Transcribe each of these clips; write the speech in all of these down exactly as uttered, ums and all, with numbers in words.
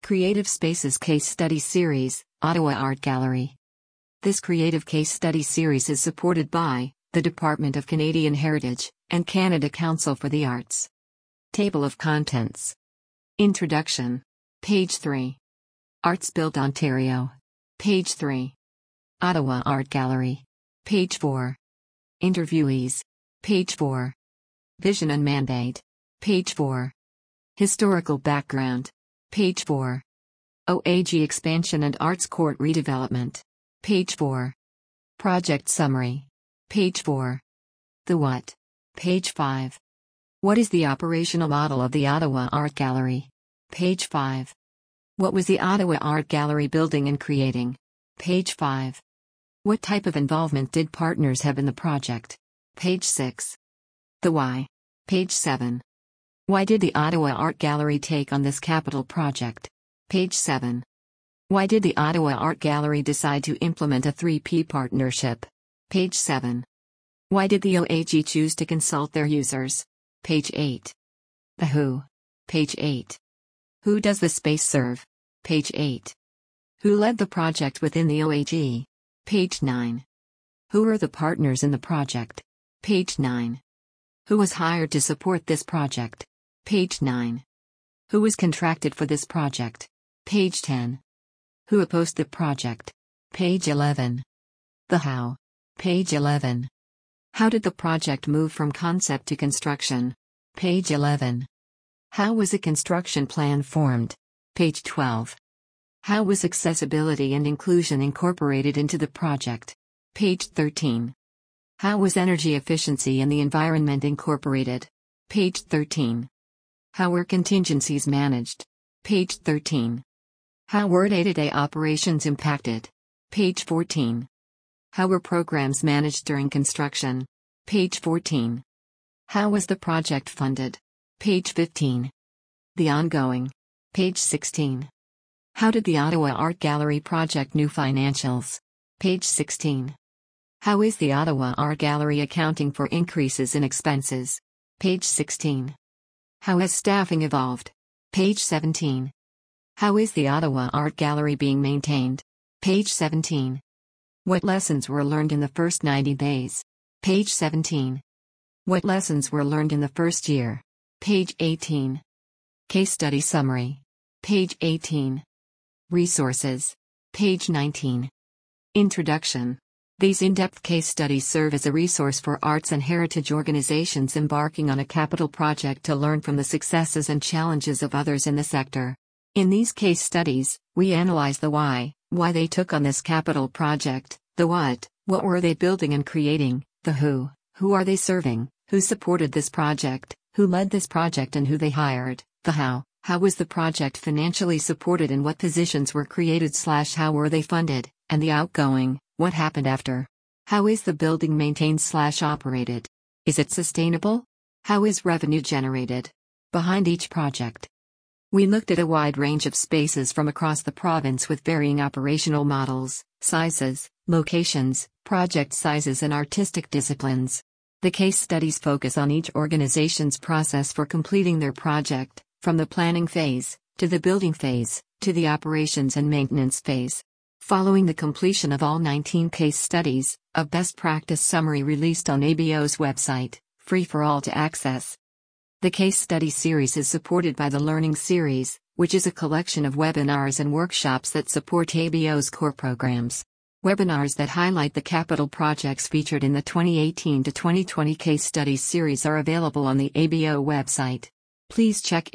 Creative Spaces Case Study Series, Ottawa Art Gallery. This creative case study series is supported by the Department of Canadian Heritage and Canada Council for the Arts. Table of Contents. Introduction. Page three. Arts Build Ontario. Page three. Ottawa Art Gallery. Page four. Interviewees. Page four. Vision and Mandate. Page four. Historical Background. Page four. O A G Expansion and Arts Court Redevelopment. Page four. Project Summary. Page four. The What. Page five. What is the operational model of the Ottawa Art Gallery? Page five. What was the Ottawa Art Gallery building and creating? Page five. What type of involvement did partners have in the project? Page six. The Why. Page seven. Why did the Ottawa Art Gallery take on this capital project? Page seven. Why did the Ottawa Art Gallery decide to implement a three P partnership? Page seven. Why did the O A G choose to consult their users? Page eight. The Who. Page eight. Who does the space serve? Page eight. Who led the project within the O A G? Page nine. Who are the partners in the project? Page nine. Who was hired to support this project? Page nine. Who was contracted for this project? Page ten. Who opposed the project? Page eleven. The How. Page eleven. How did the project move from concept to construction? Page eleven. How was a construction plan formed? Page twelve. How was accessibility and inclusion incorporated into the project? Page thirteen. How was energy efficiency and the environment incorporated? Page thirteen. How were contingencies managed? Page thirteen. How were day-to-day operations impacted? Page fourteen. How were programs managed during construction? Page fourteen. How was the project funded? Page fifteen. The Ongoing. Page sixteen. How did the Ottawa Art Gallery project new financials? Page sixteen. How is the Ottawa Art Gallery accounting for increases in expenses? Page sixteen. How has staffing evolved? Page seventeen. How is the Ottawa Art Gallery being maintained? Page seventeen. What lessons were learned in the first ninety days? Page seventeen. What lessons were learned in the first year? Page eighteen. Case Study Summary. Page eighteen. Resources. Page nineteen. Introduction. These in-depth case studies serve as a resource for arts and heritage organizations embarking on a capital project to learn from the successes and challenges of others in the sector. In these case studies, we analyze the why, why they took on this capital project, the what, what were they building and creating, the who, who are they serving, who supported this project, who led this project and who they hired, the how, how was the project financially supported and what positions were created slash how were they funded, and the outgoing, what happened after. How is the building maintained slash operated? Is it sustainable? How is revenue generated? Behind each project. We looked at a wide range of spaces from across the province with varying operational models, sizes, locations, project sizes and artistic disciplines. The case studies focus on each organization's process for completing their project, from the planning phase, to the building phase, to the operations and maintenance phase. Following the completion of all nineteen case studies, a best practice summary released on A B O's website, free for all to access. The case study series is supported by the Learning Series, which is a collection of webinars and workshops that support A B O's core programs. Webinars that highlight the capital projects featured in the twenty eighteen to twenty twenty case studies series are available on the A B O website. Please check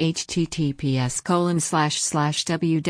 https colon slash slash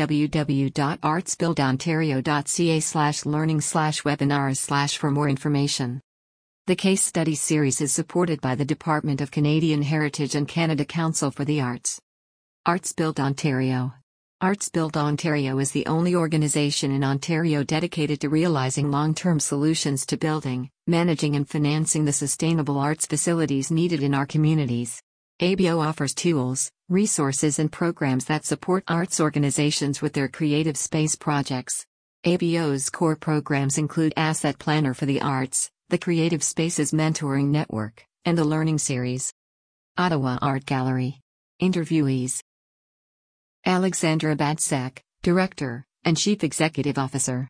www.artsbuildontario.ca slash learning slash webinars slash for more information. The case study series is supported by the Department of Canadian Heritage and Canada Council for the Arts. Arts Build Ontario. Arts Build Ontario is the only organization in Ontario dedicated to realizing long-term solutions to building, managing and financing the sustainable arts facilities needed in our communities. A B O offers tools, resources and programs that support arts organizations with their creative space projects. A B O's core programs include Asset Planner for the Arts, the Creative Spaces Mentoring Network, and the Learning Series. Ottawa Art Gallery. Interviewees. Alexandra Batsek, Director and Chief Executive Officer.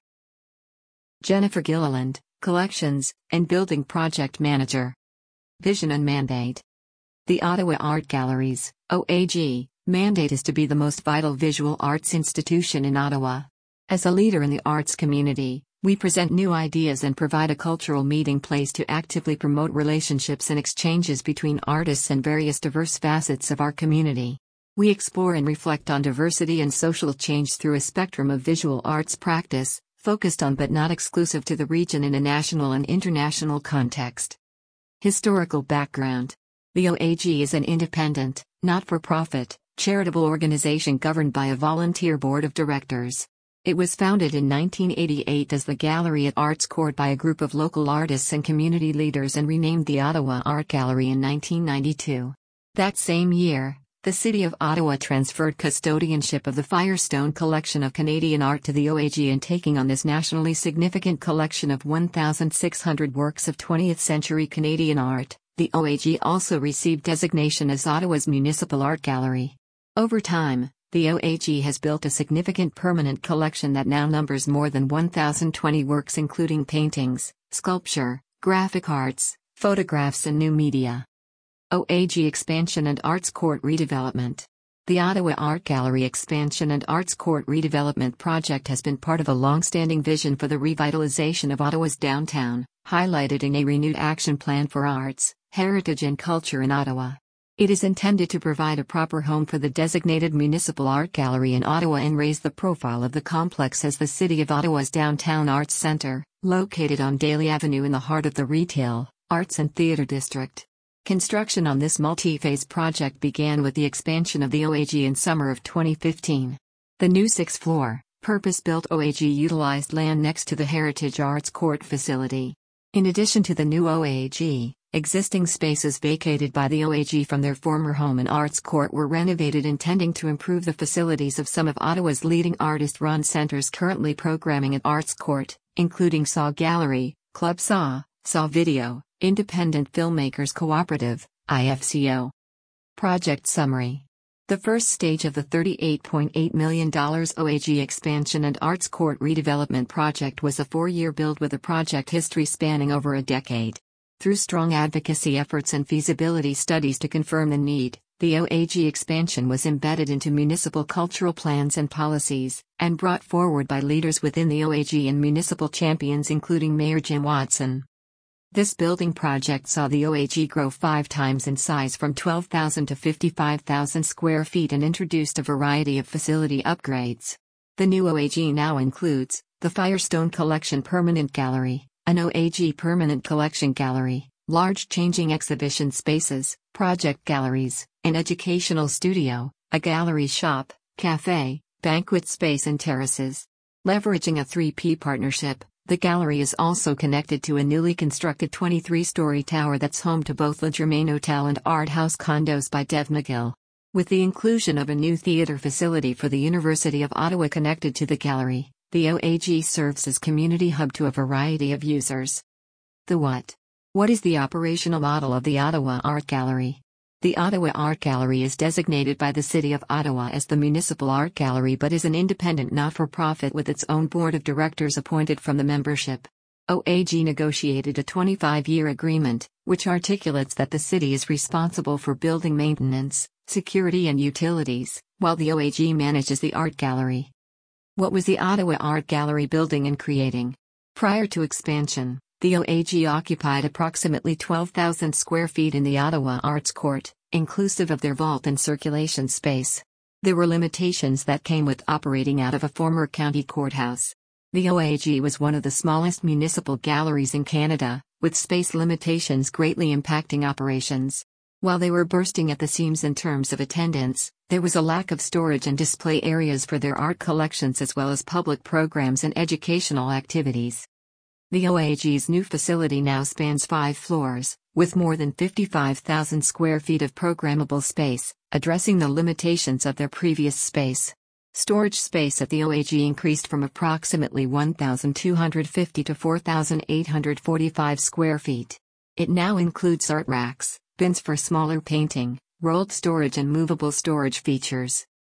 Jennifer Gilliland, Collections and Building Project Manager. Vision and Mandate. The Ottawa Art Galleries, O A G, mandate is to be the most vital visual arts institution in Ottawa. As a leader in the arts community, we present new ideas and provide a cultural meeting place to actively promote relationships and exchanges between artists and various diverse facets of our community. We explore and reflect on diversity and social change through a spectrum of visual arts practice, focused on but not exclusive to the region in a national and international context. Historical background. The O A G is an independent, not-for-profit, charitable organization governed by a volunteer board of directors. It was founded in nineteen eighty-eight as the Gallery at Arts Court by a group of local artists and community leaders and renamed the Ottawa Art Gallery in nineteen ninety-two. That same year, the City of Ottawa transferred custodianship of the Firestone Collection of Canadian Art to the O A G, and taking on this nationally significant collection of one thousand six hundred works of twentieth century Canadian art, the O A G also received designation as Ottawa's Municipal Art Gallery. Over time, the O A G has built a significant permanent collection that now numbers more than one thousand twenty works, including paintings, sculpture, graphic arts, photographs and new media. O A G Expansion and Arts Court Redevelopment. The Ottawa Art Gallery Expansion and Arts Court Redevelopment project has been part of a long-standing vision for the revitalization of Ottawa's downtown, highlighted in a renewed action plan for arts, heritage and culture in Ottawa. It is intended to provide a proper home for the designated Municipal Art Gallery in Ottawa and raise the profile of the complex as the City of Ottawa's downtown arts centre, located on Daly Avenue in the heart of the retail, arts and theatre district. Construction on this multi-phase project began with the expansion of the O A G in summer of twenty fifteen. The new six-floor, purpose-built O A G utilized land next to the Heritage Arts Court facility. In addition to the new O A G, existing spaces vacated by the O A G from their former home in Arts Court were renovated, intending to improve the facilities of some of Ottawa's leading artist-run centers currently programming at Arts Court, including Saw Gallery, Club Saw, Saw Video, Independent Filmmakers Cooperative, I F C O. Project Summary. The first stage of the thirty-eight point eight million dollars O A G Expansion and Arts Court Redevelopment project was a four-year build with a project history spanning over a decade. Through strong advocacy efforts and feasibility studies to confirm the need, the O A G expansion was embedded into municipal cultural plans and policies, and brought forward by leaders within the O A G and municipal champions including Mayor Jim Watson. This building project saw the O A G grow five times in size from twelve thousand to fifty-five thousand square feet and introduced a variety of facility upgrades. The new O A G now includes the Firestone Collection Permanent Gallery, an O A G Permanent Collection Gallery, large changing exhibition spaces, project galleries, an educational studio, a gallery shop, cafe, banquet space and terraces. Leveraging a three P partnership, the gallery is also connected to a newly constructed twenty-three story tower that's home to both Le Germain Hotel and Art House condos by Dev McGill. With the inclusion of a new theater facility for the University of Ottawa connected to the gallery, the O A G serves as community hub to a variety of users. The what? What is the operational model of the Ottawa Art Gallery? The Ottawa Art Gallery is designated by the City of Ottawa as the Municipal Art Gallery but is an independent not-for-profit with its own board of directors appointed from the membership. O A G negotiated a twenty-five year agreement, which articulates that the city is responsible for building maintenance, security and utilities, while the O A G manages the art gallery. What was the Ottawa Art Gallery building and creating? Prior to expansion, the O A G occupied approximately twelve thousand square feet in the Ottawa Arts Court, inclusive of their vault and circulation space. There were limitations that came with operating out of a former county courthouse. The O A G was one of the smallest municipal galleries in Canada, with space limitations greatly impacting operations. While they were bursting at the seams in terms of attendance, there was a lack of storage and display areas for their art collections as well as public programs and educational activities. The O A G's new facility now spans five floors, with more than fifty-five thousand square feet of programmable space, addressing the limitations of their previous space. Storage space at the O A G increased from approximately one thousand two hundred fifty to four thousand eight hundred forty-five square feet. It now includes art racks, bins for smaller painting, rolled storage and movable storage features.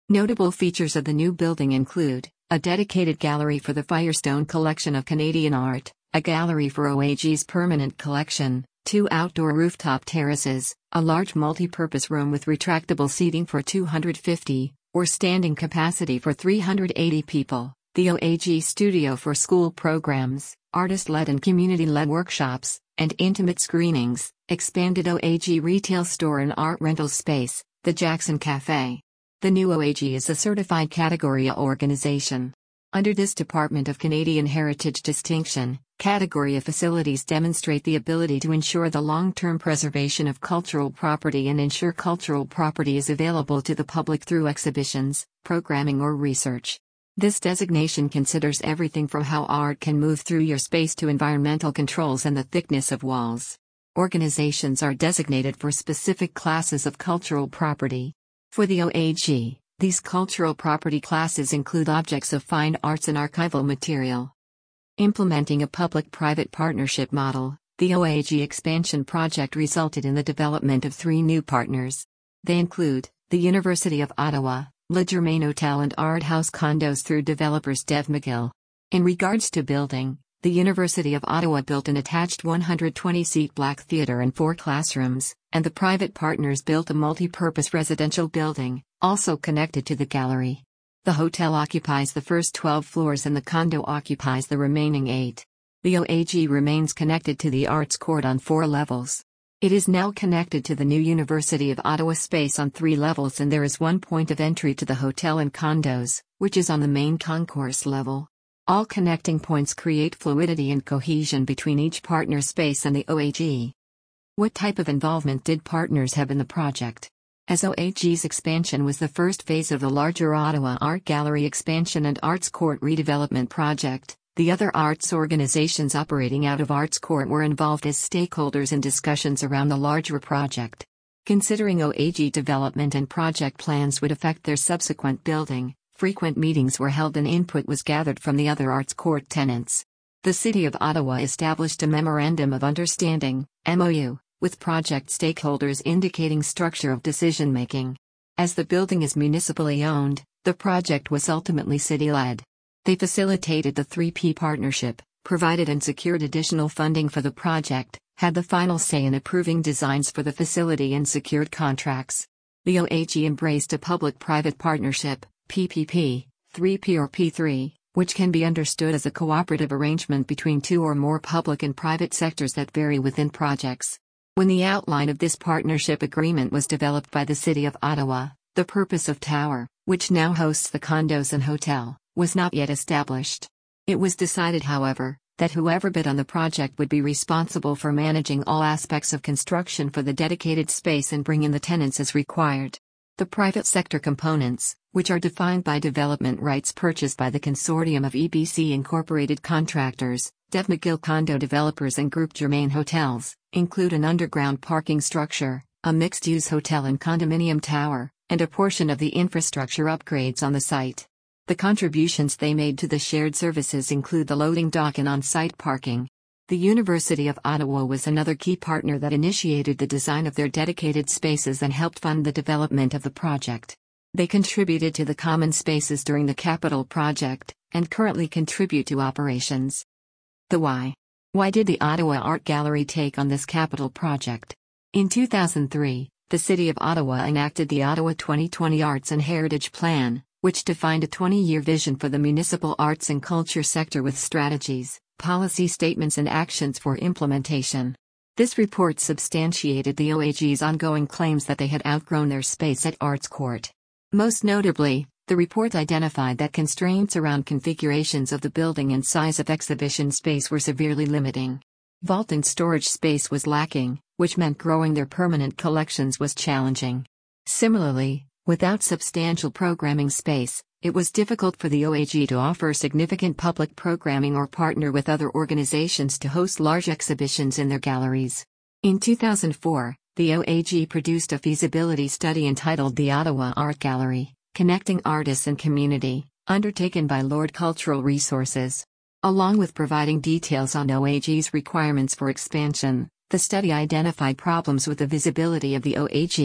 Notable features of the new building include a dedicated gallery for the Firestone collection of Canadian art, a gallery for O A G's permanent collection, two outdoor rooftop terraces, a large multi-purpose room with retractable seating for two hundred fifty, or standing capacity for three hundred eighty people, the O A G studio for school programs, artist-led and community-led workshops, and intimate screenings, expanded O A G retail store and art rental space, the Jackson Cafe. The new O A G is a certified Category A organization. Under this Department of Canadian Heritage distinction, Category A facilities demonstrate the ability to ensure the long-term preservation of cultural property and ensure cultural property is available to the public through exhibitions, programming or research. This designation considers everything from how art can move through your space to environmental controls and the thickness of walls. Organizations are designated for specific classes of cultural property. For the O A G, these cultural property classes include objects of fine arts and archival material. Implementing a public-private partnership model, the O A G expansion project resulted in the development of three new partners. They include the University of Ottawa, Le Germain Hotel and Art House condos through developers Dev McGill. In regards to building, the University of Ottawa built an attached one hundred twenty seat Black Theatre and four classrooms, and the private partners built a multi-purpose residential building, also connected to the gallery. The hotel occupies the first twelve floors and the condo occupies the remaining eight. The O A G remains connected to the Arts Court on four levels. It is now connected to the new University of Ottawa space on three levels, and there is one point of entry to the hotel and condos, which is on the main concourse level. All connecting points create fluidity and cohesion between each partner space and the O A G. What type of involvement did partners have in the project? As O A G's expansion was the first phase of the larger Ottawa Art Gallery expansion and Arts Court redevelopment project, the other arts organizations operating out of Arts Court were involved as stakeholders in discussions around the larger project. Considering O A G development and project plans would affect their subsequent building, frequent meetings were held and input was gathered from the other Arts Court tenants. The City of Ottawa established a Memorandum of Understanding, M O U, with project stakeholders indicating structure of decision-making. As the building is municipally owned, the project was ultimately city-led. They facilitated the three P partnership, provided and secured additional funding for the project, had the final say in approving designs for the facility and secured contracts. The O A G embraced a public-private partnership, P P P, three P or P three, which can be understood as a cooperative arrangement between two or more public and private sectors that vary within projects. When the outline of this partnership agreement was developed by the City of Ottawa, the purpose of Tower, which now hosts the condos and hotel, was not yet established. It was decided, however, that whoever bid on the project would be responsible for managing all aspects of construction for the dedicated space and bring in the tenants as required. The private sector components, which are defined by development rights purchased by the consortium of E B C Incorporated contractors, Dev McGill condo developers and Groupe Germain hotels, include an underground parking structure, a mixed-use hotel and condominium tower, and a portion of the infrastructure upgrades on the site. The contributions they made to the shared services include the loading dock and on-site parking. The University of Ottawa was another key partner that initiated the design of their dedicated spaces and helped fund the development of the project. They contributed to the common spaces during the capital project, and currently contribute to operations. The why. Why did the Ottawa Art Gallery take on this capital project? In two thousand three, the City of Ottawa enacted the Ottawa twenty twenty Arts and Heritage Plan, which defined a twenty-year vision for the municipal arts and culture sector with strategies, policy statements and actions for implementation. This report substantiated the O A G's ongoing claims that they had outgrown their space at Arts Court. Most notably, the report identified that constraints around configurations of the building and size of exhibition space were severely limiting. Vault and storage space was lacking, which meant growing their permanent collections was challenging. Similarly, without substantial programming space, it was difficult for the O A G to offer significant public programming or partner with other organizations to host large exhibitions in their galleries. In two thousand four, the O A G produced a feasibility study entitled The Ottawa Art Gallery, Connecting Artists and Community, undertaken by Lord Cultural Resources. Along with providing details on O A G's requirements for expansion, the study identified problems with the visibility of the O A G,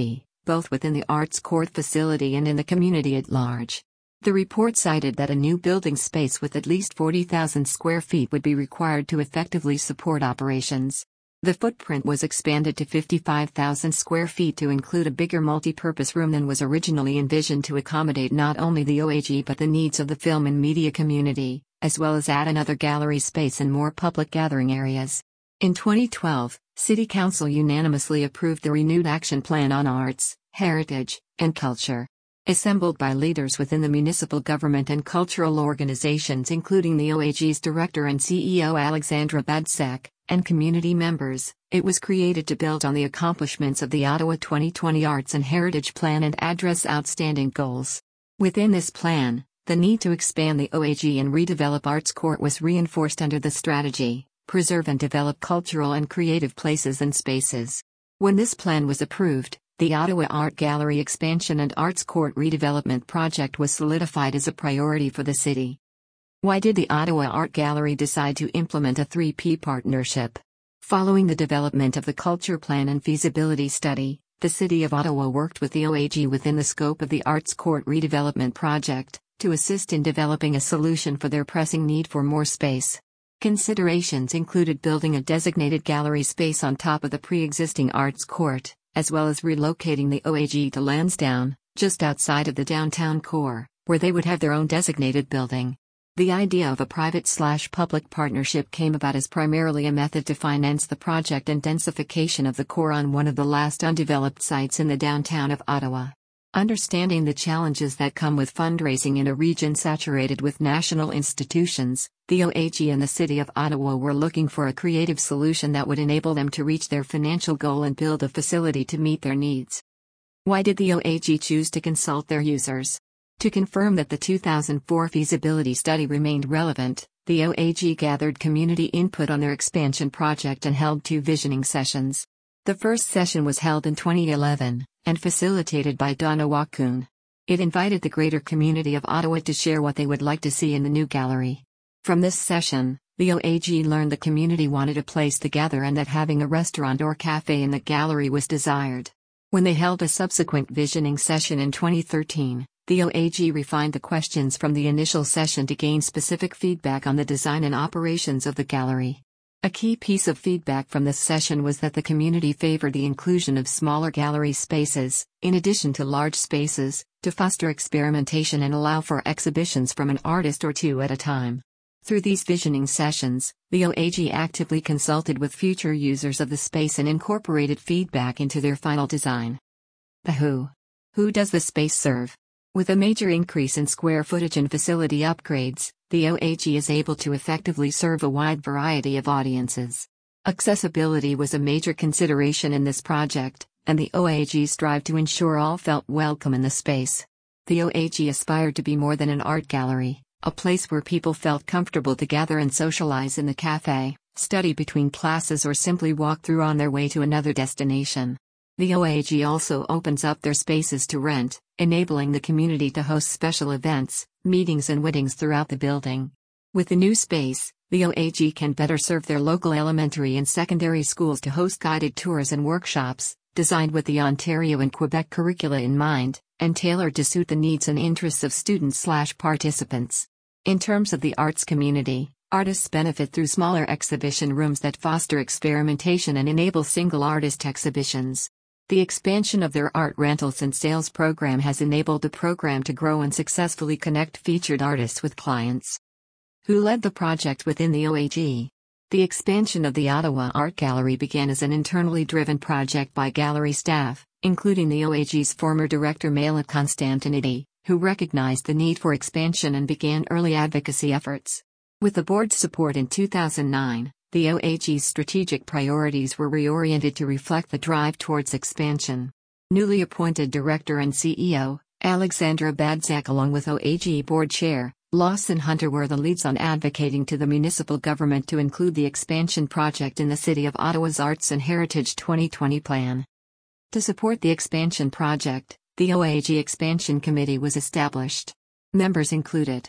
both within the Arts Court facility and in the community at large. The report cited that a new building space with at least forty thousand square feet would be required to effectively support operations. The footprint was expanded to fifty-five thousand square feet to include a bigger multi-purpose room than was originally envisioned to accommodate not only the O A G but the needs of the film and media community, as well as add another gallery space and more public gathering areas. In twenty twelve, City Council unanimously approved the renewed action plan on arts, heritage, and culture. Assembled by leaders within the municipal government and cultural organizations including the O A G's director and C E O Alexandra Badsack, and community members, it was created to build on the accomplishments of the Ottawa twenty twenty Arts and Heritage Plan and address outstanding goals. Within this plan, the need to expand the O A G and redevelop Arts Court was reinforced under the strategy, preserve and develop cultural and creative places and spaces. When this plan was approved, the Ottawa Art Gallery expansion and Arts Court redevelopment project was solidified as a priority for the city. Why did the Ottawa Art Gallery decide to implement a three P partnership? Following the development of the Culture Plan and Feasibility Study, the City of Ottawa worked with the O A G within the scope of the Arts Court redevelopment project, to assist in developing a solution for their pressing need for more space. Considerations included building a designated gallery space on top of the pre-existing Arts Court, as well as relocating the O A G to Lansdowne, just outside of the downtown core, where they would have their own designated building. The idea of a private-slash-public partnership came about as primarily a method to finance the project and densification of the core on one of the last undeveloped sites in the downtown of Ottawa. Understanding the challenges that come with fundraising in a region saturated with national institutions, the O A G and the City of Ottawa were looking for a creative solution that would enable them to reach their financial goal and build a facility to meet their needs. Why did the O A G choose to consult their users? To confirm that the two thousand four feasibility study remained relevant, the O A G gathered community input on their expansion project and held two visioning sessions. The first session was held in twenty eleven, and facilitated by Donna Wakun. It invited the greater community of Ottawa to share what they would like to see in the new gallery. From this session, the O A G learned the community wanted a place to gather and that having a restaurant or cafe in the gallery was desired. When they held a subsequent visioning session in twenty thirteen, the O A G refined the questions from the initial session to gain specific feedback on the design and operations of the gallery. A key piece of feedback from this session was that the community favored the inclusion of smaller gallery spaces, in addition to large spaces, to foster experimentation and allow for exhibitions from an artist or two at a time. Through these visioning sessions, the O A G actively consulted with future users of the space and incorporated feedback into their final design. The who. Who does the space serve? With a major increase in square footage and facility upgrades, the O A G is able to effectively serve a wide variety of audiences. Accessibility was a major consideration in this project, and the O A G strived to ensure all felt welcome in the space. The O A G aspired to be more than an art gallery, a place where people felt comfortable to gather and socialize in the cafe, study between classes or simply walk through on their way to another destination. The O A G also opens up their spaces to rent, enabling the community to host special events, meetings and weddings throughout the building. With the new space, the O A G can better serve their local elementary and secondary schools to host guided tours and workshops, designed with the Ontario and Quebec curricula in mind, and tailored to suit the needs and interests of students/participants. In terms of the arts community, artists benefit through smaller exhibition rooms that foster experimentation and enable single artist exhibitions. The expansion of their art rentals and sales program has enabled the program to grow and successfully connect featured artists with clients. Who led the project within the O A G? The expansion of the Ottawa Art Gallery began as an internally driven project by gallery staff, including the O A G's former director Maila Constantinidis, who recognized the need for expansion and began early advocacy efforts. With the board's support in two thousand nine, the O A G's strategic priorities were reoriented to reflect the drive towards expansion. Newly appointed Director and C E O, Alexandra Badsack along with O A G Board Chair, Lawson Hunter were the leads on advocating to the municipal government to include the expansion project in the City of Ottawa's Arts and Heritage twenty twenty plan. To support the expansion project, the O A G Expansion Committee was established. Members included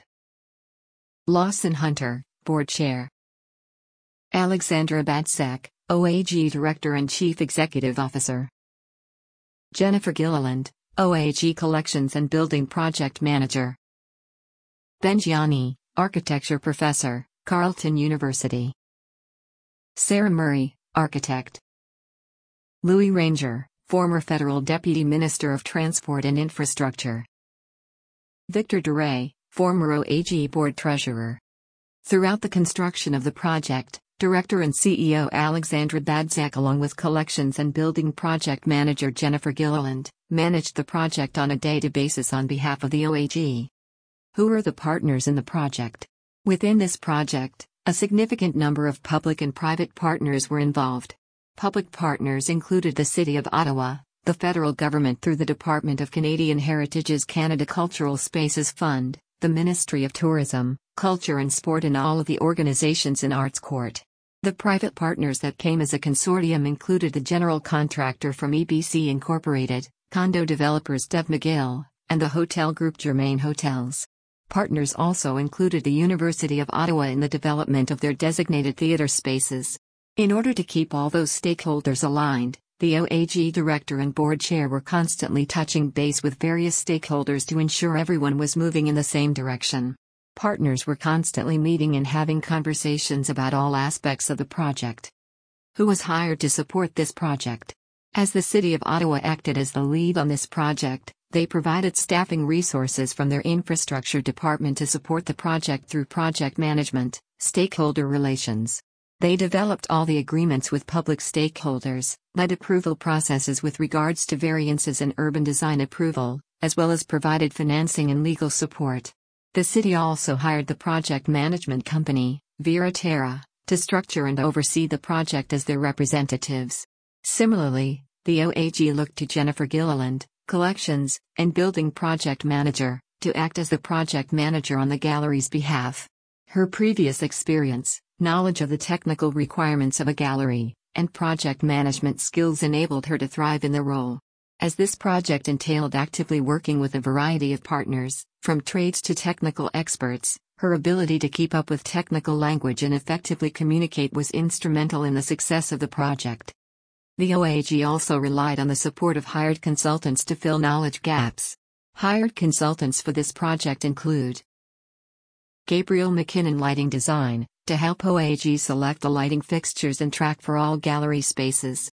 Lawson Hunter, Board Chair; Alexandra Badsack, O A G Director and Chief Executive Officer; Jennifer Gilliland, O A G Collections and Building Project Manager. Ben Gianni, Architecture Professor, Carleton University. Sarah Murray, Architect. Louis Ranger, former Federal Deputy Minister of Transport and Infrastructure. Victor Duray, former O A G Board Treasurer. Throughout the construction of the project, Director and C E O Alexandra Badzak along with Collections and Building Project Manager Jennifer Gilliland, managed the project on a day-to-day basis on behalf of the O A G. Who are the partners in the project? Within this project, a significant number of public and private partners were involved. Public partners included the City of Ottawa, the federal government through the Department of Canadian Heritage's Canada Cultural Spaces Fund, the Ministry of Tourism, Culture and Sport and all of the organizations in Arts Court. The private partners that came as a consortium included the general contractor from E B C Incorporated, condo developers Dev McGill, and the hotel group Germain Hotels. Partners also included the University of Ottawa in the development of their designated theatre spaces. In order to keep all those stakeholders aligned, the O A G director and board chair were constantly touching base with various stakeholders to ensure everyone was moving in the same direction. Partners were constantly meeting and having conversations about all aspects of the project. Who was hired to support this project? As the City of Ottawa acted as the lead on this project, they provided staffing resources from their infrastructure department to support the project through project management, stakeholder relations. They developed all the agreements with public stakeholders, led approval processes with regards to variances and urban design approval, as well as provided financing and legal support. The city also hired the project management company, Vera Terra, to structure and oversee the project as their representatives. Similarly, the O A G looked to Jennifer Gilliland, Collections and Building Project Manager, to act as the project manager on the gallery's behalf. Her previous experience, knowledge of the technical requirements of a gallery, and project management skills enabled her to thrive in the role. As this project entailed actively working with a variety of partners, from trades to technical experts, her ability to keep up with technical language and effectively communicate was instrumental in the success of the project. The O A G also relied on the support of hired consultants to fill knowledge gaps. Hired consultants for this project include Gabriel McKinnon Lighting Design, to help O A G select the lighting fixtures and track for all gallery spaces.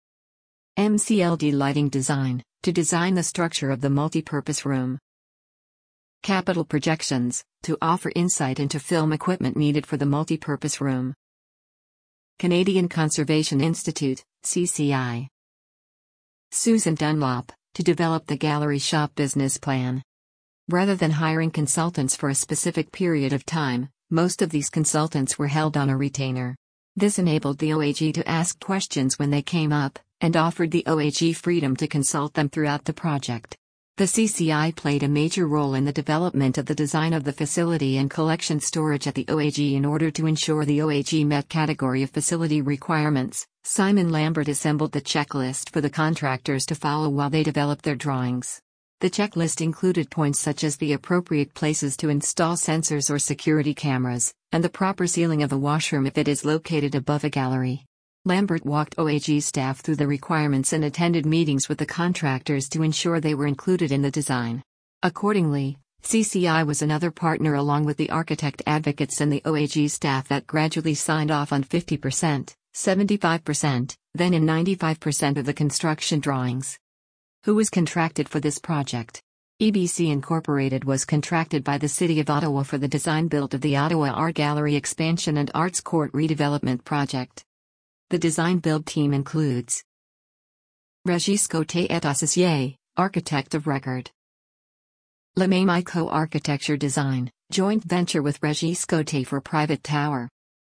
M C L D Lighting Design, to design the structure of the multipurpose room. Capital Projections, to offer insight into film equipment needed for the multipurpose room. Canadian Conservation Institute, C C I. Susan Dunlop, to develop the gallery shop business plan. Rather than hiring consultants for a specific period of time, most of these consultants were held on a retainer. This enabled the O A G to ask questions when they came up, and offered the O A G freedom to consult them throughout the project. The C C I played a major role in the development of the design of the facility and collection storage at the O A G in order to ensure the O A G met category of facility requirements. Simon Lambert assembled the checklist for the contractors to follow while they developed their drawings. The checklist included points such as the appropriate places to install sensors or security cameras, and the proper ceiling of the washroom if it is located above a gallery. Lambert walked O A G staff through the requirements and attended meetings with the contractors to ensure they were included in the design. Accordingly, C C I was another partner along with the architect advocates and the O A G staff that gradually signed off on fifty percent, seventy-five percent, then in ninety-five percent of the construction drawings. Who was contracted for this project? E B C Incorporated was contracted by the City of Ottawa for the design-build of the Ottawa Art Gallery expansion and Arts Court redevelopment project. The design-build team includes Régis Côté et Associés, architect of record. Lemay Co-Architecture Design, joint venture with Régis Côté for private tower.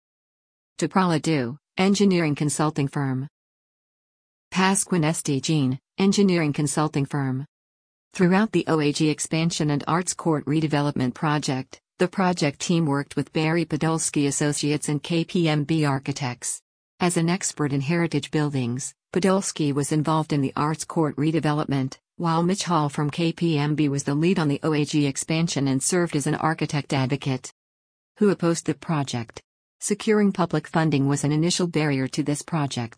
Tuprala engineering consulting firm. Pasquin Estegene, engineering consulting firm. Throughout the O A G expansion and Arts Court redevelopment project, the project team worked with Barry Podolsky Associates and K P M B Architects. As an expert in heritage buildings, Podolsky was involved in the Arts Court redevelopment, while Mitch Hall from K P M B was the lead on the O A G expansion and served as an architect advocate. Who opposed the project? Securing public funding was an initial barrier to this project.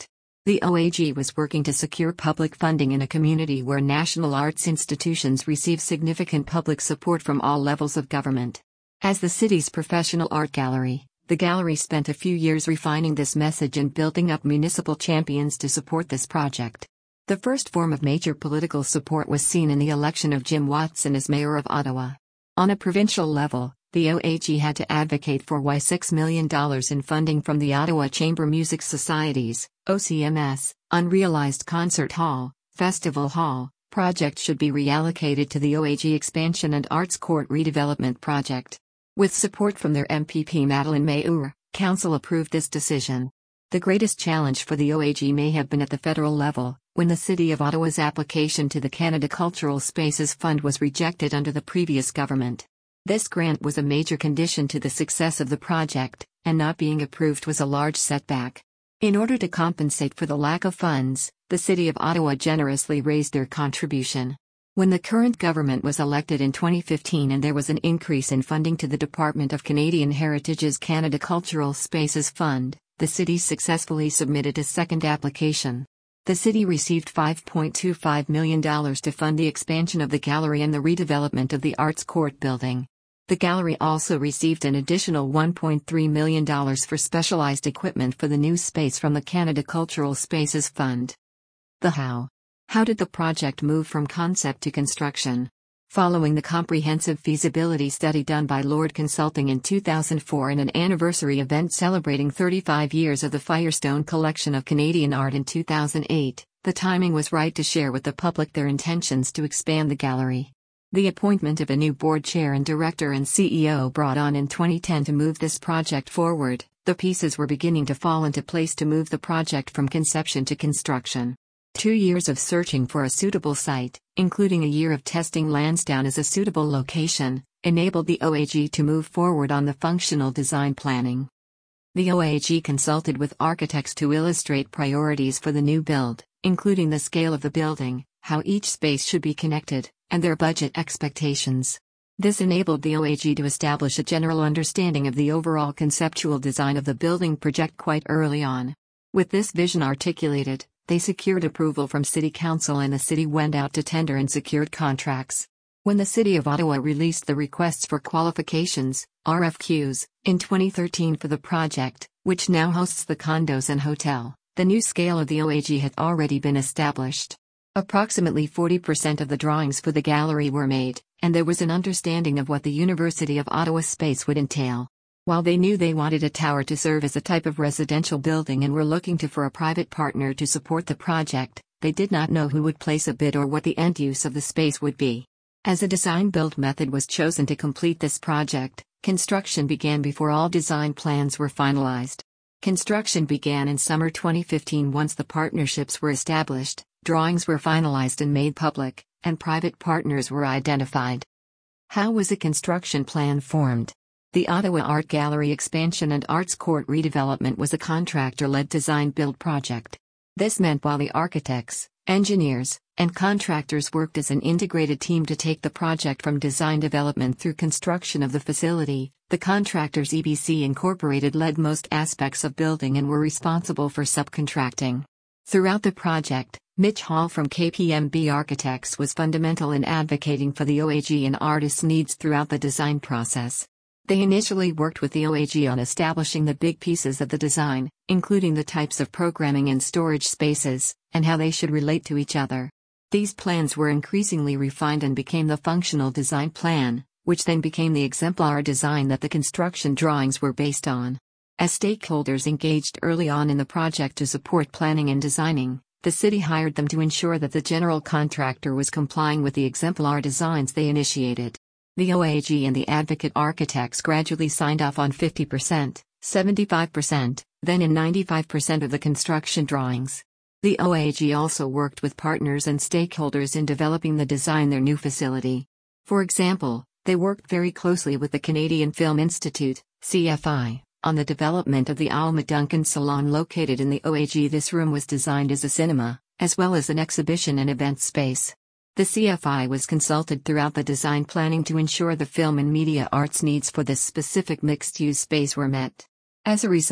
The O A G was working to secure public funding in a community where national arts institutions receive significant public support from all levels of government. As the city's professional art gallery, the gallery spent a few years refining this message and building up municipal champions to support this project. The first form of major political support was seen in the election of Jim Watson as mayor of Ottawa. On a provincial level, the O A G had to advocate for six million dollars in funding from the Ottawa Chamber Music Society's, O C M S, unrealized concert hall, festival hall, project should be reallocated to the O A G Expansion and Arts Court redevelopment project. With support from their M P P Madeleine Meilleur, Council approved this decision. The greatest challenge for the O A G may have been at the federal level, when the City of Ottawa's application to the Canada Cultural Spaces Fund was rejected under the previous government. This grant was a major condition to the success of the project, and not being approved was a large setback. In order to compensate for the lack of funds, the City of Ottawa generously raised their contribution. When the current government was elected in twenty fifteen and there was an increase in funding to the Department of Canadian Heritage's Canada Cultural Spaces Fund, the city successfully submitted a second application. The city received five point two five million dollars to fund the expansion of the gallery and the redevelopment of the Arts Court building. The gallery also received an additional one point three million dollars for specialized equipment for the new space from the Canada Cultural Spaces Fund. The how. How did the project move from concept to construction? Following the comprehensive feasibility study done by Lord Consulting in two thousand four and an anniversary event celebrating thirty-five years of the Firestone Collection of Canadian Art in two thousand eight, the timing was right to share with the public their intentions to expand the gallery. The appointment of a new board chair and director and C E O brought on in twenty ten to move this project forward. The pieces were beginning to fall into place to move the project from conception to construction. Two years of searching for a suitable site, including a year of testing Lansdowne as a suitable location, enabled the O A G to move forward on the functional design planning. The O A G consulted with architects to illustrate priorities for the new build, including the scale of the building, how each space should be connected, and their budget expectations. This enabled the O A G to establish a general understanding of the overall conceptual design of the building project quite early on. With this vision articulated, they secured approval from City Council and the city went out to tender and secured contracts. When the City of Ottawa released the requests for qualifications, R F Qs, in twenty thirteen for the project, which now hosts the condos and hotel, the new scale of the O A G had already been established. Approximately forty percent of the drawings for the gallery were made, and there was an understanding of what the University of Ottawa space would entail. While they knew they wanted a tower to serve as a type of residential building and were looking to for a private partner to support the project, they did not know who would place a bid or what the end use of the space would be. As a design-build method was chosen to complete this project, construction began before all design plans were finalized. Construction began in summer twenty fifteen once the partnerships were established, drawings were finalized and made public, and private partners were identified. How was a construction plan formed? The Ottawa Art Gallery Expansion and Arts Court redevelopment was a contractor-led design-build project. This meant while the architects, engineers, and contractors worked as an integrated team to take the project from design development through construction of the facility, the contractors E B C Incorporated led most aspects of building and were responsible for subcontracting. Throughout the project, Mitch Hall from K P M B Architects was fundamental in advocating for the O A G and artists' needs throughout the design process. They initially worked with the O A G on establishing the big pieces of the design, including the types of programming and storage spaces, and how they should relate to each other. These plans were increasingly refined and became the functional design plan, which then became the exemplar design that the construction drawings were based on. As stakeholders engaged early on in the project to support planning and designing, the city hired them to ensure that the general contractor was complying with the exemplar designs they initiated. The O A G and the advocate architects gradually signed off on fifty percent, seventy-five percent, then in ninety-five percent of the construction drawings. The O A G also worked with partners and stakeholders in developing the design of their new facility. For example, they worked very closely with the Canadian Film Institute, C F I, on the development of the Alma Duncan Salon located in the O A G. This room was designed as a cinema, as well as an exhibition and event space. The C F I was consulted throughout the design planning to ensure the film and media arts needs for this specific mixed-use space were met. As a result,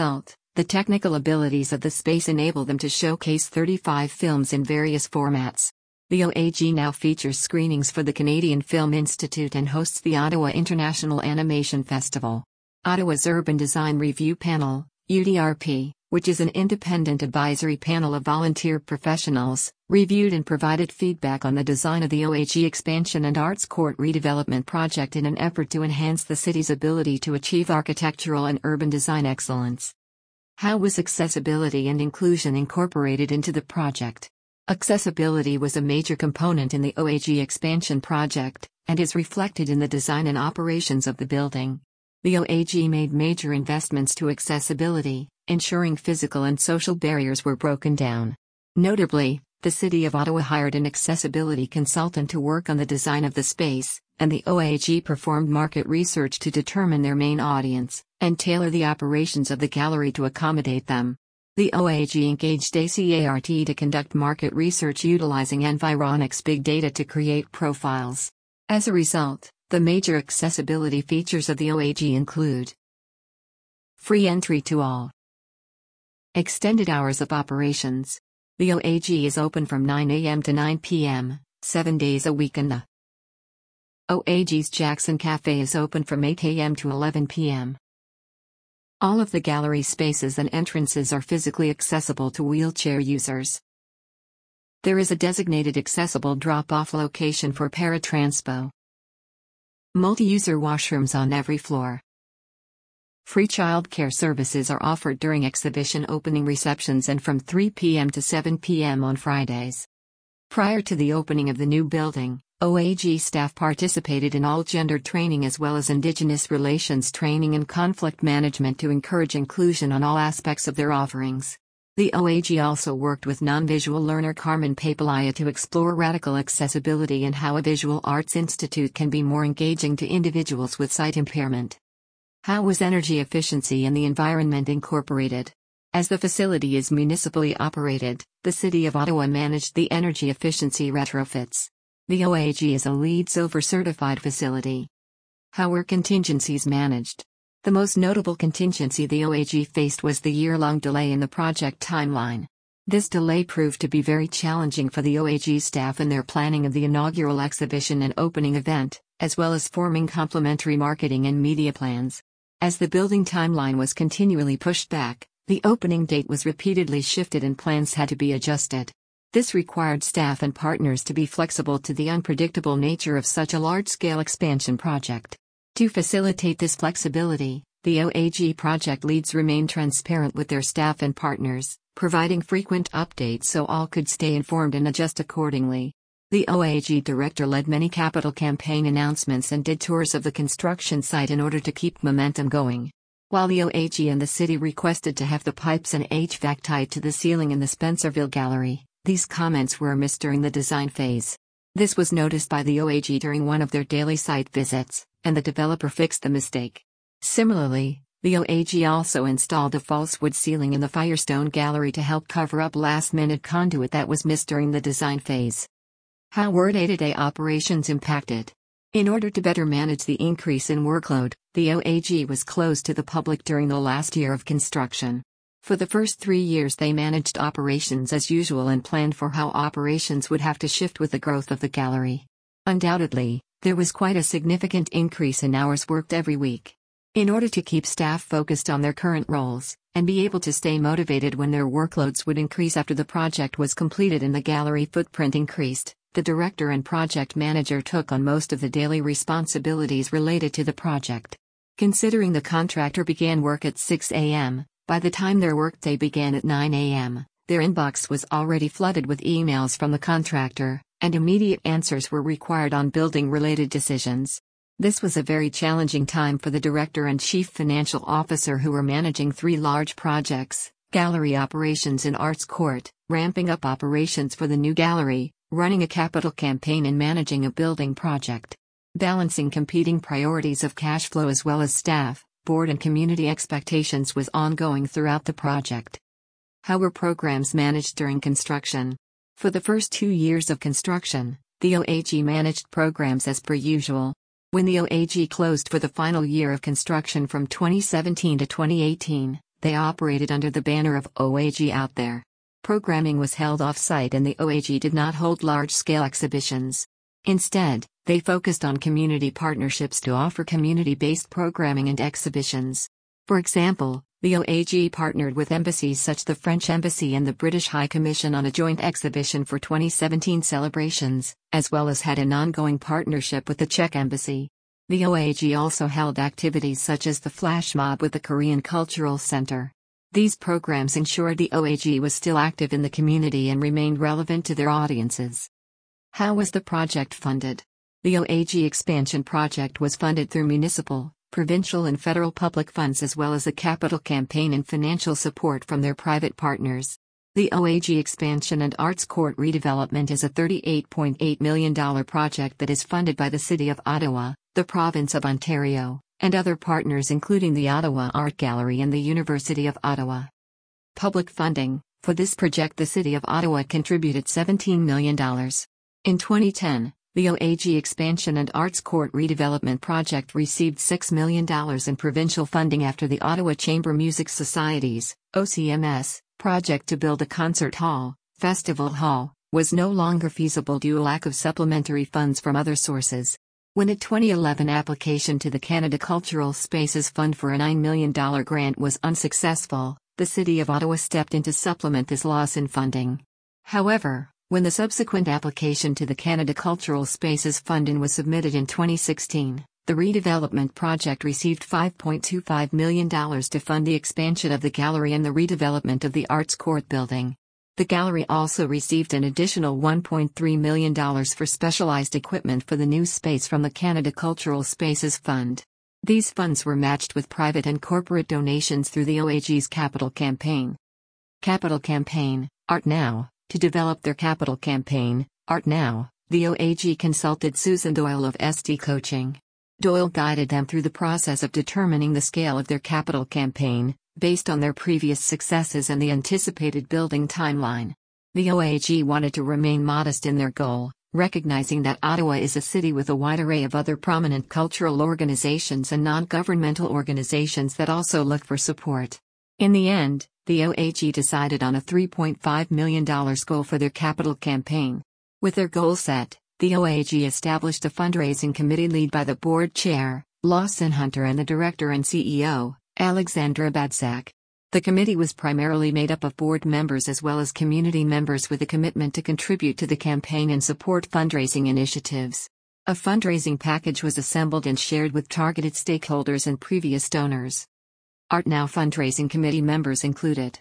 The technical abilities of the space enable them to showcase thirty-five films in various formats. The O A G now features screenings for the Canadian Film Institute and hosts the Ottawa International Animation Festival. Ottawa's Urban Design Review Panel, U D R P, which is an independent advisory panel of volunteer professionals, reviewed and provided feedback on the design of the O A G Expansion and Arts Court redevelopment project in an effort to enhance the city's ability to achieve architectural and urban design excellence. How was accessibility and inclusion incorporated into the project? Accessibility was a major component in the O A G Expansion project, and is reflected in the design and operations of the building. The O A G made major investments to accessibility, ensuring physical and social barriers were broken down. Notably, the City of Ottawa hired an accessibility consultant to work on the design of the space, and the O A G performed market research to determine their main audience, and tailor the operations of the gallery to accommodate them. The O A G engaged A C A R T to conduct market research utilizing Environics big data to create profiles. As a result, the major accessibility features of the O A G include free entry to all, extended hours of operations. The O A G is open from nine a m to nine p m, seven days a week, and the O A G's Jackson Cafe is open from eight a m to eleven p m All of the gallery spaces and entrances are physically accessible to wheelchair users. There is a designated accessible drop-off location for paratranspo. Multi-user washrooms on every floor. Free childcare services are offered during exhibition opening receptions and from three p m to seven p m on Fridays. Prior to the opening of the new building, O A G staff participated in all-gender training as well as Indigenous relations training and conflict management to encourage inclusion on all aspects of their offerings. The O A G also worked with non-visual learner Carmen Papalaya to explore radical accessibility and how a visual arts institute can be more engaging to individuals with sight impairment. How was energy efficiency and the environment incorporated? As the facility is municipally operated, the City of Ottawa managed the energy efficiency retrofits. The O A G is a LEED Silver certified facility. How were contingencies managed? The most notable contingency the O A G faced was the year-long delay in the project timeline. This delay proved to be very challenging for the O A G staff in their planning of the inaugural exhibition and opening event, as well as forming complementary marketing and media plans. As the building timeline was continually pushed back, the opening date was repeatedly shifted and plans had to be adjusted. This required staff and partners to be flexible to the unpredictable nature of such a large-scale expansion project. To facilitate this flexibility, the O A G project leads remained transparent with their staff and partners, providing frequent updates so all could stay informed and adjust accordingly. The O A G director led many capital campaign announcements and did tours of the construction site in order to keep momentum going. While the O A G and the city requested to have the pipes and H V A C tied to the ceiling in the Spencerville Gallery, these comments were missed during the design phase. This was noticed by the O A G during one of their daily site visits, and the developer fixed the mistake. Similarly, the O A G also installed a false wood ceiling in the Firestone Gallery to help cover up last-minute conduit that was missed during the design phase. How were day-to-day operations impacted? In order to better manage the increase in workload, the O A G was closed to the public during the last year of construction. For the first three years they managed operations as usual and planned for how operations would have to shift with the growth of the gallery. Undoubtedly, there was quite a significant increase in hours worked every week. In order to keep staff focused on their current roles, and be able to stay motivated when their workloads would increase after the project was completed and the gallery footprint increased, the director and project manager took on most of the daily responsibilities related to the project. Considering the contractor began work at six a m, by the time their workday began at nine a m, their inbox was already flooded with emails from the contractor, and immediate answers were required on building-related decisions. This was a very challenging time for the director and chief financial officer who were managing three large projects: gallery operations in Arts Court, ramping up operations for the new gallery, running a capital campaign and managing a building project. Balancing competing priorities of cash flow as well as staff, board and community expectations was ongoing throughout the project. How were programs managed during construction? For the first two years of construction, the O A G managed programs as per usual. When the O A G closed for the final year of construction from twenty seventeen to twenty eighteen, They operated under the banner of O A G Out There. Programming was held off-site and the O A G did not hold large-scale exhibitions. Instead, they focused on community partnerships to offer community-based programming and exhibitions. For example, the O A G partnered with embassies such as the French Embassy and the British High Commission on a joint exhibition for twenty seventeen celebrations, as well as had an ongoing partnership with the Czech Embassy. The O A G also held activities such as the Flash Mob with the Korean Cultural Center. These programs ensured the O A G was still active in the community and remained relevant to their audiences. How was the project funded? The O A G expansion project was funded through municipal, provincial and federal public funds as well as a capital campaign and financial support from their private partners. The O A G Expansion and Arts Court redevelopment is a thirty-eight point eight million dollars project that is funded by the City of Ottawa, the Province of Ontario, and other partners including the Ottawa Art Gallery and the University of Ottawa. Public funding. For this project the City of Ottawa contributed seventeen million dollars. In twenty ten, the O A G Expansion and Arts Court redevelopment project received six million dollars in provincial funding after the Ottawa Chamber Music Society's, O C M S, project to build a concert hall, festival hall, was no longer feasible due to lack of supplementary funds from other sources. When a twenty eleven application to the Canada Cultural Spaces Fund for a nine million dollars grant was unsuccessful, the City of Ottawa stepped in to supplement this loss in funding. However, when the subsequent application to the Canada Cultural Spaces Fund was submitted in twenty sixteen, the redevelopment project received five point two five million dollars to fund the expansion of the gallery and the redevelopment of the Arts Court building. The gallery also received an additional one point three million dollars for specialized equipment for the new space from the Canada Cultural Spaces Fund. These funds were matched with private and corporate donations through the O A G's Capital Campaign. Capital Campaign, Art Now. To develop their capital campaign, Art Now, the O A G consulted Susan Doyle of S D Coaching. Doyle guided them through the process of determining the scale of their capital campaign, based on their previous successes and the anticipated building timeline. The O A G wanted to remain modest in their goal, recognizing that Ottawa is a city with a wide array of other prominent cultural organizations and non-governmental organizations that also look for support. In the end, the O A G decided on a three point five million dollars goal for their capital campaign. With their goal set, the O A G established a fundraising committee led by the board chair, Lawson Hunter, and the director and C E O, Alexandra Badsak. The committee was primarily made up of board members as well as community members with a commitment to contribute to the campaign and support fundraising initiatives. A fundraising package was assembled and shared with targeted stakeholders and previous donors. Art Now fundraising committee members included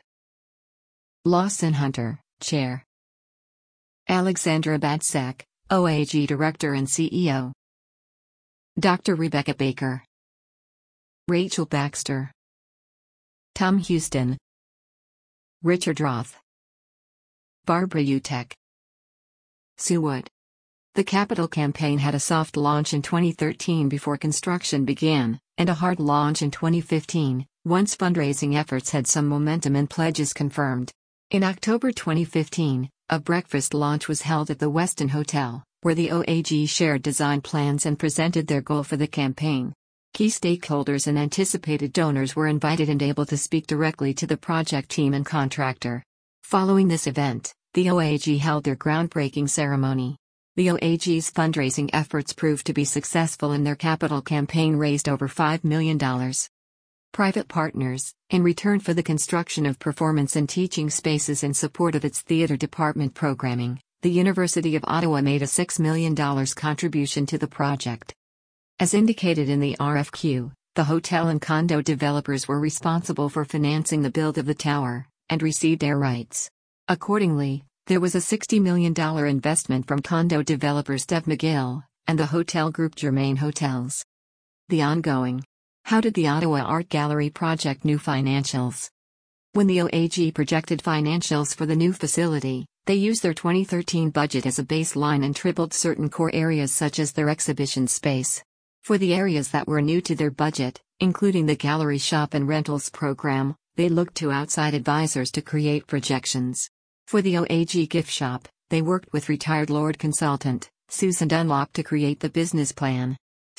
Lawson Hunter, Chair; Alexandra Badsak, O A G Director and C E O; Doctor Rebecca Baker; Rachel Baxter; Tom Houston; Richard Roth; Barbara Utek; Sue Wood. The capital campaign had a soft launch in twenty thirteen before construction began, and a hard launch in twenty fifteen, once fundraising efforts had some momentum and pledges confirmed. In October twenty fifteen, a breakfast launch was held at the Westin Hotel, where the O A G shared design plans and presented their goal for the campaign. Key stakeholders and anticipated donors were invited and able to speak directly to the project team and contractor. Following this event, the O A G held their groundbreaking ceremony. The O A G's fundraising efforts proved to be successful and their capital campaign raised over five million dollars. Private partners, in return for the construction of performance and teaching spaces in support of its theater department programming, the University of Ottawa made a six million dollars contribution to the project. As indicated in the R F Q, the hotel and condo developers were responsible for financing the build of the tower, and received air rights. Accordingly, there was a sixty million dollars investment from condo developers Dev McGill, and the hotel group Germain Hotels. The ongoing. How did the Ottawa Art Gallery project new financials? When the O A G projected financials for the new facility, they used their twenty thirteen budget as a baseline and tripled certain core areas such as their exhibition space. For the areas that were new to their budget, including the gallery shop and rentals program, they looked to outside advisors to create projections. For the O A G gift shop, they worked with retired Lord consultant, Susan Dunlop, to create the business plan.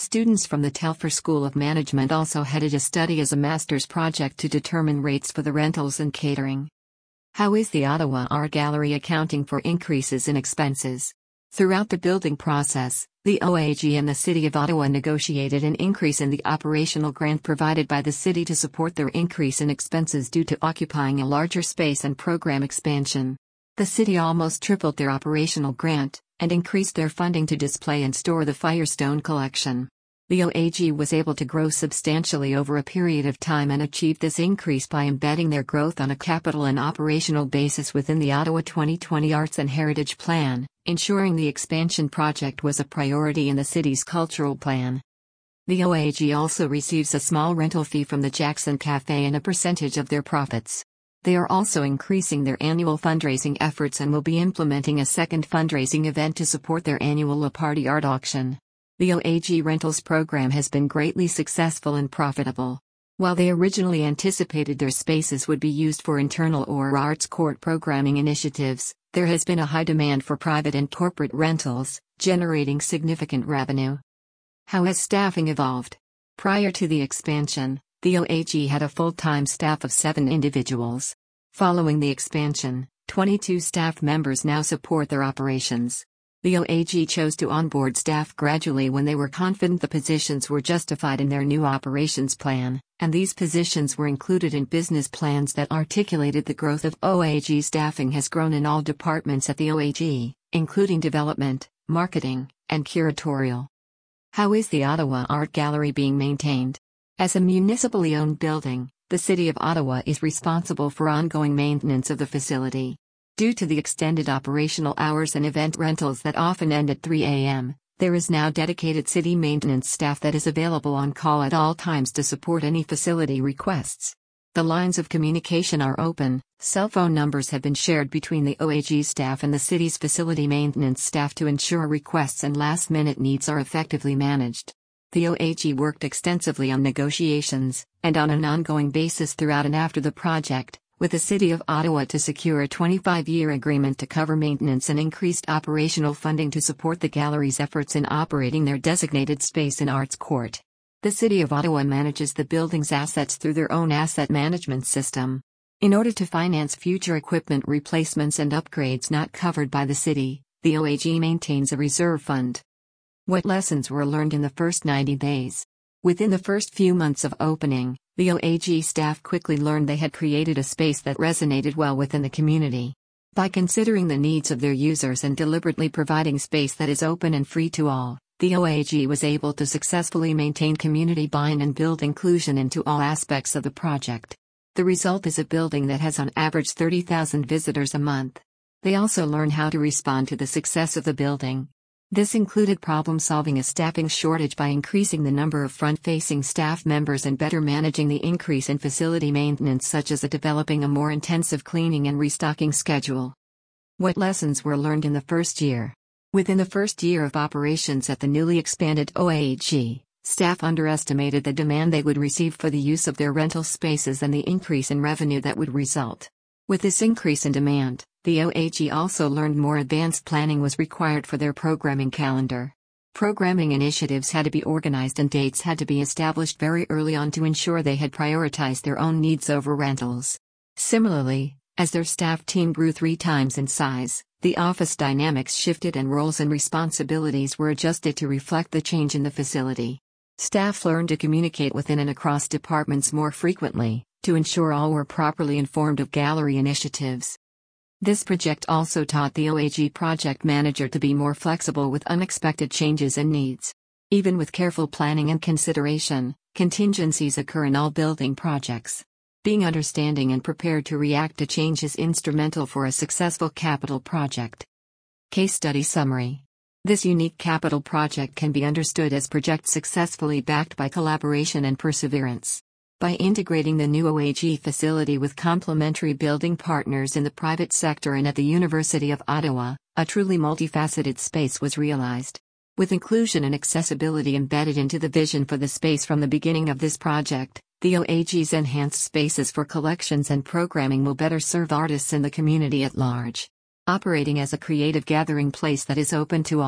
Students from the Telfer School of Management also headed a study as a master's project to determine rates for the rentals and catering. How is the Ottawa Art Gallery accounting for increases in expenses? Throughout the building process, the O A G and the City of Ottawa negotiated an increase in the operational grant provided by the city to support their increase in expenses due to occupying a larger space and program expansion. The city almost tripled their operational grant, and increased their funding to display and store the Firestone collection. The O A G was able to grow substantially over a period of time and achieved this increase by embedding their growth on a capital and operational basis within the Ottawa twenty twenty Arts and Heritage Plan, ensuring the expansion project was a priority in the city's cultural plan. The O A G also receives a small rental fee from the Jackson Cafe and a percentage of their profits. They are also increasing their annual fundraising efforts and will be implementing a second fundraising event to support their annual La Party art auction. The O A G Rentals program has been greatly successful and profitable. While they originally anticipated their spaces would be used for internal or arts court programming initiatives, there has been a high demand for private and corporate rentals, generating significant revenue. How has staffing evolved? Prior to the expansion, the O A G had a full-time staff of seven individuals. Following the expansion, twenty-two staff members now support their operations. The O A G chose to onboard staff gradually when they were confident the positions were justified in their new operations plan, and these positions were included in business plans that articulated the growth of O A G. Staffing has grown in all departments at the O A G, including development, marketing, and curatorial. How is the Ottawa Art Gallery being maintained? As a municipally owned building, the City of Ottawa is responsible for ongoing maintenance of the facility. Due to the extended operational hours and event rentals that often end at three a m, there is now dedicated city maintenance staff that is available on call at all times to support any facility requests. The lines of communication are open, cell phone numbers have been shared between the O A G staff and the city's facility maintenance staff to ensure requests and last-minute needs are effectively managed. The O A G worked extensively on negotiations, and on an ongoing basis throughout and after the project, with the City of Ottawa to secure a twenty-five year agreement to cover maintenance and increased operational funding to support the gallery's efforts in operating their designated space in Arts Court. The City of Ottawa manages the building's assets through their own asset management system. In order to finance future equipment replacements and upgrades not covered by the city, the O A G maintains a reserve fund. What lessons were learned in the first ninety days? Within the first few months of opening, the O A G staff quickly learned they had created a space that resonated well within the community. By considering the needs of their users and deliberately providing space that is open and free to all, the O A G was able to successfully maintain community buy-in and build inclusion into all aspects of the project. The result is a building that has on average thirty thousand visitors a month. They also learn how to respond to the success of the building. This included problem-solving a staffing shortage by increasing the number of front-facing staff members and better managing the increase in facility maintenance, such as a developing a more intensive cleaning and restocking schedule. What lessons were learned in the first year? Within the first year of operations at the newly expanded O A G, staff underestimated the demand they would receive for the use of their rental spaces and the increase in revenue that would result. With this increase in demand, the O A G also learned more advanced planning was required for their programming calendar. Programming initiatives had to be organized and dates had to be established very early on to ensure they had prioritized their own needs over rentals. Similarly, as their staff team grew three times in size, the office dynamics shifted and roles and responsibilities were adjusted to reflect the change in the facility. Staff learned to communicate within and across departments more frequently, to ensure all were properly informed of gallery initiatives. This project also taught the O A G project manager to be more flexible with unexpected changes and needs. Even with careful planning and consideration, contingencies occur in all building projects. Being understanding and prepared to react to change is instrumental for a successful capital project. Case Study Summary. This unique capital project can be understood as project successfully backed by collaboration and perseverance. By integrating the new O A G facility with complementary building partners in the private sector and at the University of Ottawa, a truly multifaceted space was realized. With inclusion and accessibility embedded into the vision for the space from the beginning of this project, the O A G's enhanced spaces for collections and programming will better serve artists and the community at large. Operating as a creative gathering place that is open to all,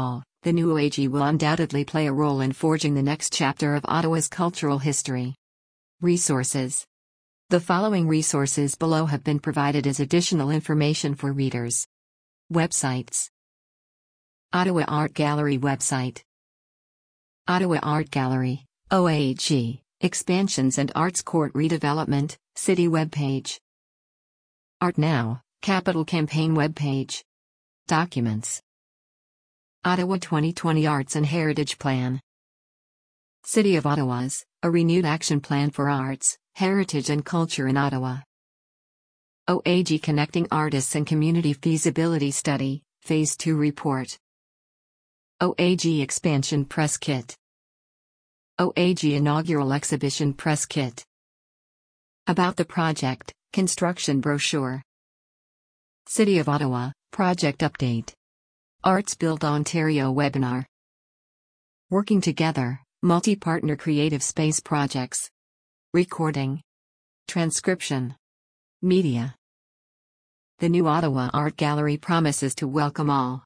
The new O A G will undoubtedly play a role in forging the next chapter of Ottawa's cultural history. Resources. The following resources below have been provided as additional information for readers. Websites. Ottawa Art Gallery website. Ottawa Art Gallery, O A G, Expansions and Arts Court Redevelopment, City webpage. Art Now, Capital Campaign webpage. Documents. Ottawa twenty twenty Arts and Heritage Plan. City of Ottawa's, a renewed action plan for arts, heritage and culture in Ottawa. O A G Connecting Artists and Community Feasibility Study, Phase two Report. O A G Expansion Press Kit. O A G Inaugural Exhibition Press Kit. About the project, construction brochure. City of Ottawa, project update. Arts Build Ontario webinar. Working Together, Multi-Partner Creative Space Projects. Recording. Transcription. Media. The new Ottawa Art Gallery promises to welcome all.